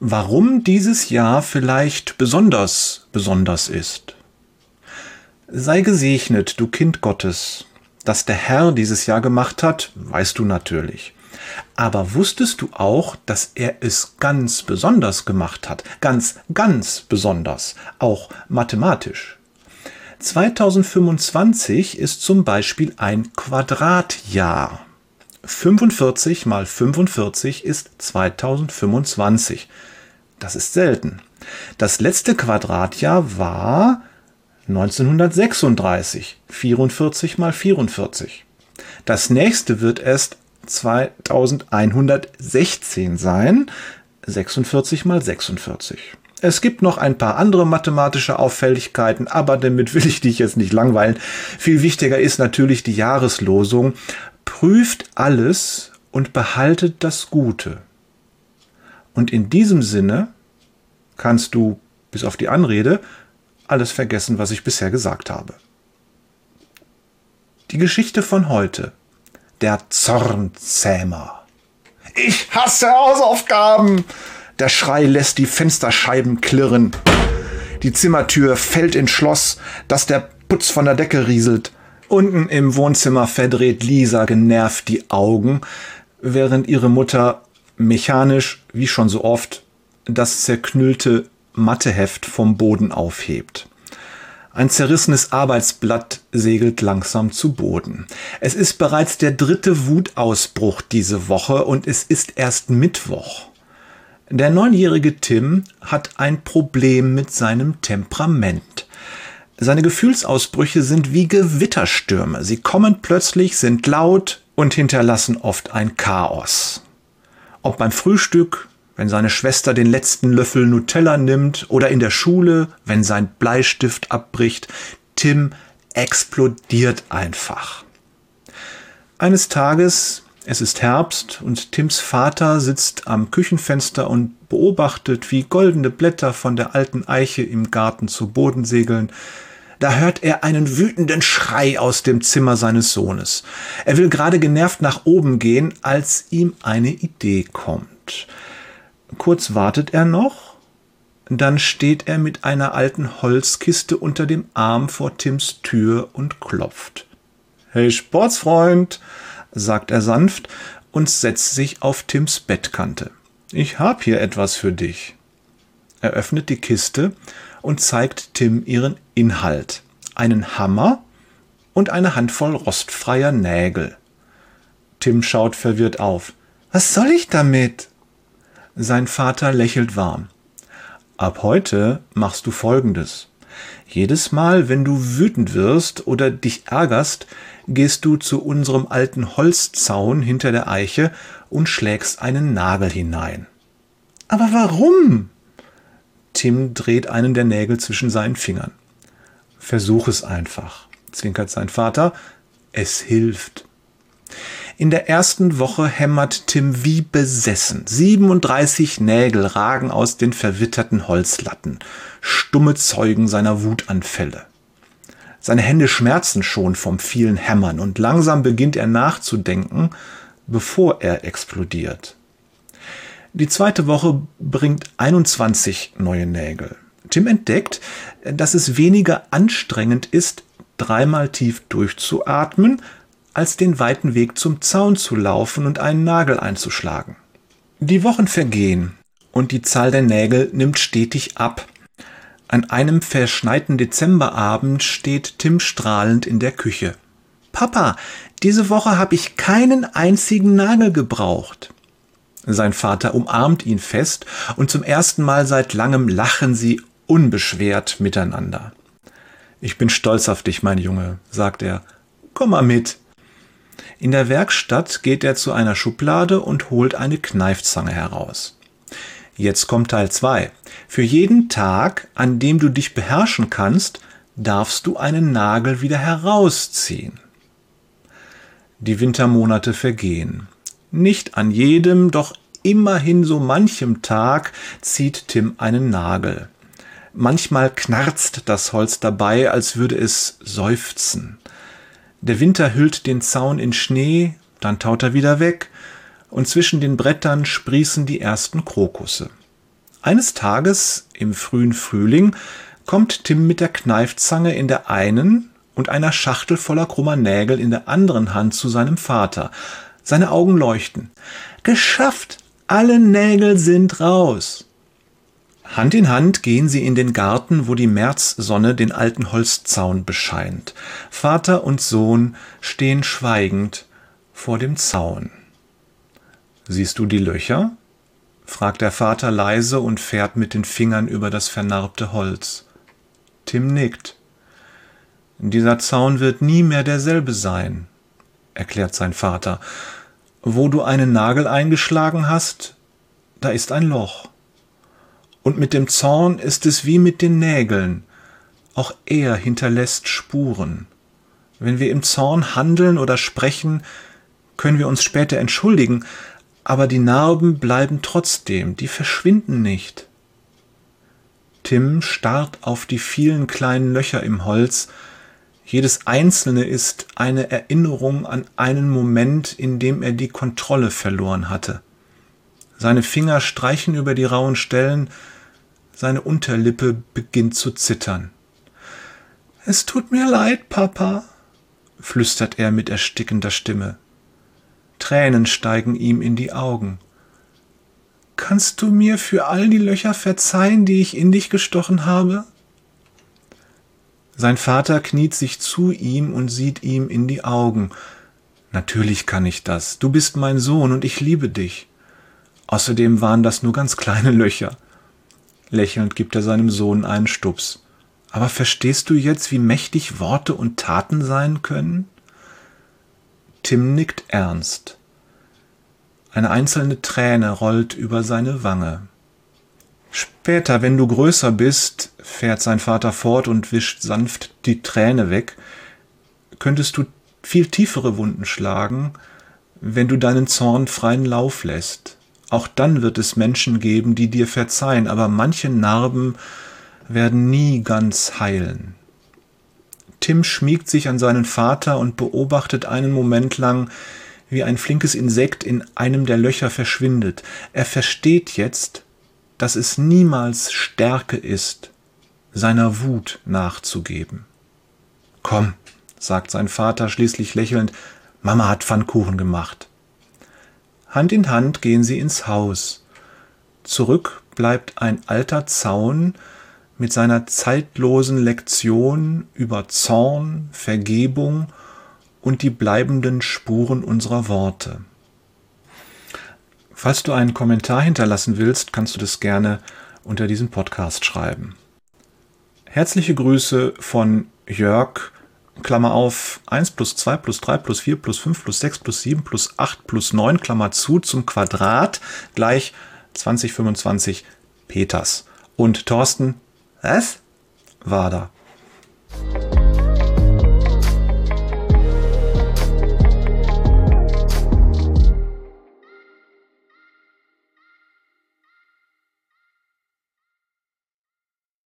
warum dieses Jahr vielleicht besonders ist. Sei gesegnet, du Kind Gottes. Dass der Herr dieses Jahr gemacht hat, weißt du natürlich. Aber wusstest du auch, dass er es ganz besonders gemacht hat? Ganz besonders. Auch mathematisch. 2025 ist zum Beispiel ein Quadratjahr. 45 mal 45 ist 2025. Das ist selten. Das letzte Quadratjahr war 1936. 44 mal 44. Das nächste wird erst 2116 sein. 46 mal 46. Es gibt noch ein paar andere mathematische Auffälligkeiten, aber damit will ich dich jetzt nicht langweilen. Viel wichtiger ist natürlich die Jahreslosung. Prüft alles und behaltet das Gute. Und in diesem Sinne kannst du, bis auf die Anrede, alles vergessen, was ich bisher gesagt habe. Die Geschichte von heute. Der Zornzähmer. Ich hasse Hausaufgaben! Der Schrei lässt die Fensterscheiben klirren. Die Zimmertür fällt ins Schloss, dass der Putz von der Decke rieselt. Unten im Wohnzimmer verdreht Lisa genervt die Augen, während ihre Mutter mechanisch, wie schon so oft, das zerknüllte Matheheft vom Boden aufhebt. Ein zerrissenes Arbeitsblatt segelt langsam zu Boden. Es ist bereits der 3. Wutausbruch diese Woche und es ist erst Mittwoch. Der 9-jährige Tim hat ein Problem mit seinem Temperament. Seine Gefühlsausbrüche sind wie Gewitterstürme. Sie kommen plötzlich, sind laut und hinterlassen oft ein Chaos. Ob beim Frühstück, wenn seine Schwester den letzten Löffel Nutella nimmt, oder in der Schule, wenn sein Bleistift abbricht, Tim explodiert einfach. Eines Tages, es ist Herbst und Tims Vater sitzt am Küchenfenster und beobachtet, wie goldene Blätter von der alten Eiche im Garten zu Boden segeln. Da hört er einen wütenden Schrei aus dem Zimmer seines Sohnes. Er will gerade genervt nach oben gehen, als ihm eine Idee kommt. Kurz wartet er noch, dann steht er mit einer alten Holzkiste unter dem Arm vor Tims Tür und klopft. »Hey Sportsfreund«, sagt er sanft und setzt sich auf Tims Bettkante. »Ich hab hier etwas für dich.« Er öffnet die Kiste und zeigt Tim ihren Inhalt. Einen Hammer und eine Handvoll rostfreier Nägel. Tim schaut verwirrt auf. »Was soll ich damit?« Sein Vater lächelt warm. »Ab heute machst du Folgendes. Jedes Mal, wenn du wütend wirst oder dich ärgerst, gehst du zu unserem alten Holzzaun hinter der Eiche und schlägst einen Nagel hinein.« »Aber warum?« Tim dreht einen der Nägel zwischen seinen Fingern. »Versuch es einfach«, zwinkert sein Vater. »Es hilft.« In der ersten Woche hämmert Tim wie besessen. 37 Nägel ragen aus den verwitterten Holzlatten, stumme Zeugen seiner Wutanfälle. Seine Hände schmerzen schon vom vielen Hämmern und langsam beginnt er nachzudenken, bevor er explodiert. Die zweite Woche bringt 21 neue Nägel. Tim entdeckt, dass es weniger anstrengend ist, 3-mal tief durchzuatmen, als den weiten Weg zum Zaun zu laufen und einen Nagel einzuschlagen. Die Wochen vergehen und die Zahl der Nägel nimmt stetig ab. An einem verschneiten Dezemberabend steht Tim strahlend in der Küche. »Papa, diese Woche habe ich keinen einzigen Nagel gebraucht.« Sein Vater umarmt ihn fest und zum ersten Mal seit langem lachen sie unbeschwert miteinander. »Ich bin stolz auf dich, mein Junge«, sagt er. »Komm mal mit.« In der Werkstatt geht er zu einer Schublade und holt eine Kneifzange heraus. Jetzt kommt Teil 2. Für jeden Tag, an dem du dich beherrschen kannst, darfst du einen Nagel wieder herausziehen. Die Wintermonate vergehen. Nicht an jedem, doch immerhin so manchem Tag zieht Tim einen Nagel. Manchmal knarzt das Holz dabei, als würde es seufzen. Der Winter hüllt den Zaun in Schnee, dann taut er wieder weg und zwischen den Brettern sprießen die ersten Krokusse. Eines Tages im frühen Frühling kommt Tim mit der Kneifzange in der einen und einer Schachtel voller krummer Nägel in der anderen Hand zu seinem Vater. Seine Augen leuchten. »Geschafft! Alle Nägel sind raus!« Hand in Hand gehen sie in den Garten, wo die Märzsonne den alten Holzzaun bescheint. Vater und Sohn stehen schweigend vor dem Zaun. »Siehst du die Löcher?« fragt der Vater leise und fährt mit den Fingern über das vernarbte Holz. Tim nickt. »Dieser Zaun wird nie mehr derselbe sein«, erklärt sein Vater. »Wo du einen Nagel eingeschlagen hast, da ist ein Loch. Und mit dem Zorn ist es wie mit den Nägeln. Auch er hinterlässt Spuren. Wenn wir im Zorn handeln oder sprechen, können wir uns später entschuldigen, aber die Narben bleiben trotzdem, die verschwinden nicht.« Tim starrt auf die vielen kleinen Löcher im Holz. Jedes einzelne ist eine Erinnerung an einen Moment, in dem er die Kontrolle verloren hatte. Seine Finger streichen über die rauen Stellen, seine Unterlippe beginnt zu zittern. »Es tut mir leid, Papa«, flüstert er mit erstickender Stimme. Tränen steigen ihm in die Augen. »Kannst du mir für all die Löcher verzeihen, die ich in dich gestochen habe?« Sein Vater kniet sich zu ihm und sieht ihm in die Augen. »Natürlich kann ich das. Du bist mein Sohn und ich liebe dich. Außerdem waren das nur ganz kleine Löcher.« Lächelnd gibt er seinem Sohn einen Stups. »Aber verstehst du jetzt, wie mächtig Worte und Taten sein können?« Tim nickt ernst. Eine einzelne Träne rollt über seine Wange. »Später, wenn du größer bist«, fährt sein Vater fort und wischt sanft die Träne weg, »könntest du viel tiefere Wunden schlagen, wenn du deinen Zorn freien Lauf lässt. Auch dann wird es Menschen geben, die dir verzeihen, aber manche Narben werden nie ganz heilen.« Tim schmiegt sich an seinen Vater und beobachtet einen Moment lang, wie ein flinkes Insekt in einem der Löcher verschwindet. Er versteht jetzt, dass es niemals Stärke ist, seiner Wut nachzugeben. »Komm«, sagt sein Vater schließlich lächelnd, »Mama hat Pfannkuchen gemacht.« Hand in Hand gehen sie ins Haus. Zurück bleibt ein alter Zaun mit seiner zeitlosen Lektion über Zorn, Vergebung und die bleibenden Spuren unserer Worte. Falls du einen Kommentar hinterlassen willst, kannst du das gerne unter diesem Podcast schreiben. Herzliche Grüße von Jörg, Klammer auf, 1 + 2 + 3 + 4 + 5 + 6 + 7 + 8 + 9, Klammer zu, zum Quadrat, gleich 2025 Peters. Und Thorsten, was? War da.